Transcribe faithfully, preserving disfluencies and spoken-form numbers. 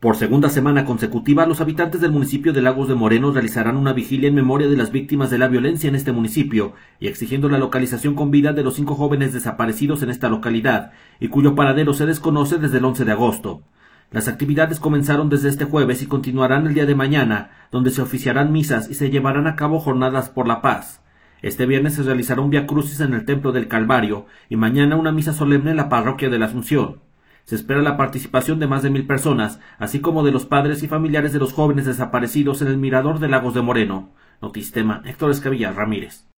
Por segunda semana consecutiva, los habitantes del municipio de Lagos de Moreno realizarán una vigilia en memoria de las víctimas de la violencia en este municipio y exigiendo la localización con vida de los cinco jóvenes desaparecidos en esta localidad y cuyo paradero se desconoce desde el once de agosto. Las actividades comenzaron desde este jueves y continuarán el día de mañana, donde se oficiarán misas y se llevarán a cabo jornadas por la paz. Este viernes se realizará un viacrucis en el Templo del Calvario y mañana una misa solemne en la Parroquia de la Asunción. Se espera la participación de más de mil personas, así como de los padres y familiares de los jóvenes desaparecidos en el Mirador de Lagos de Moreno. Notistema, Héctor Escamilla Ramírez.